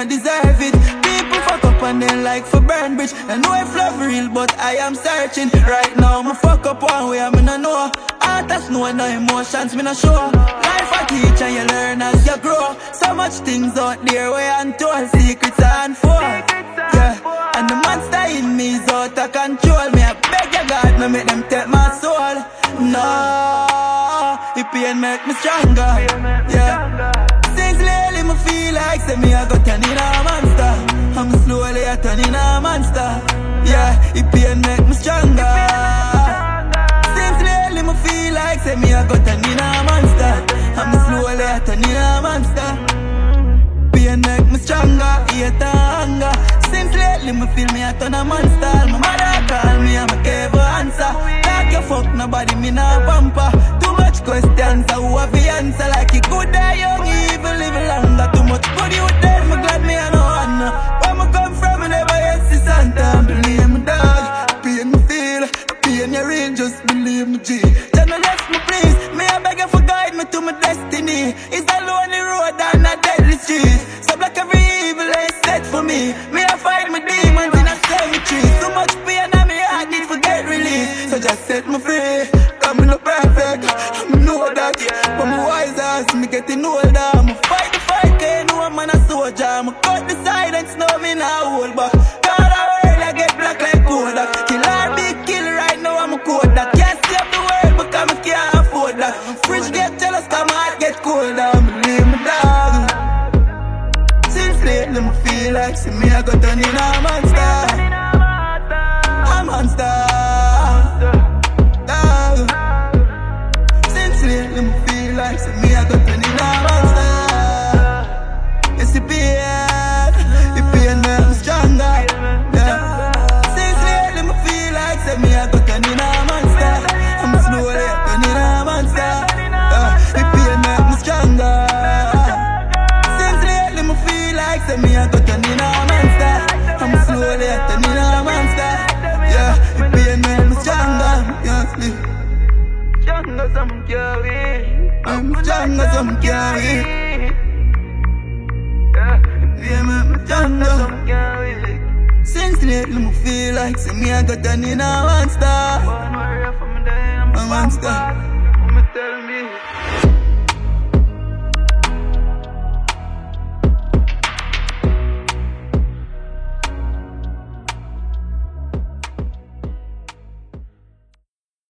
not deserve it. People fuck up and they like for burn bridge. I know if love real, but I am searching. Right now, me fuck up one way, me no know. Artists know no emotions, me no show. Life a teach and you learn as you grow. So much things out there where untold secrets are unfold. Yeah, and the monster in me is out of control. Me I beg you God, no make them take my soul. No, the pain make me stronger. Yeah, since lately me feel like say me I got turn in a monster. I'm slowly a turn in a monster. Yeah, the pain make me stronger. Since lately me feel like say me I got turn in a monster. I'm slowly a turn in a monster. Pain make me stronger, hate and hunger. Since lately me feel me a turn a monster. My mother call me and I gave her answer. Like you fuck nobody, me nah bumper. Too much questions, I who have the answer. Like you good there, young, evil, live longer. Too much good you dead, me glad me a no one. Where me come from, me never yet see Santa. Believe me dog, the pain me feel, the pain you real, just believe me G. Just no left me please, me a beg you for guide me to my destiny. It's a lonely road and a deadly street. So block every evil is set for me. Me a fight my demons in a cemetery. So much pain and me heart need to get released. So just set me free. Cause me no perfect, I know that. But me wise as me getting older. Me fight the fight, cause you know I'm a soldier. Me cut the silence, now me not hold back. God I world I get black like Kodak. Kill or be kill right now I'm a code that. Can't save the world because me can't afford that. Fridge get jealous cause my heart get colder. Believe me dog. Since lately me feel like see me I got turn in a monster. A monster. Dog. Since lately me feel like see me I got turn in a monster. It's the pain make me stronger. Yeah. Since lately me feel like see me I got turn in a monster. I'm slowly turning a monster. The pain make me stronger. Since lately me feel like say me I got turn in a monster. I'm slowly turning a monster. Yeah, the pain make me stronger. Yeah, sleep. Stronger some carry. I'm stronger some carry. Yeah, the pain make me stronger some carry. Since lately me feel like say me I got turn in a monster. A monster. Tell me.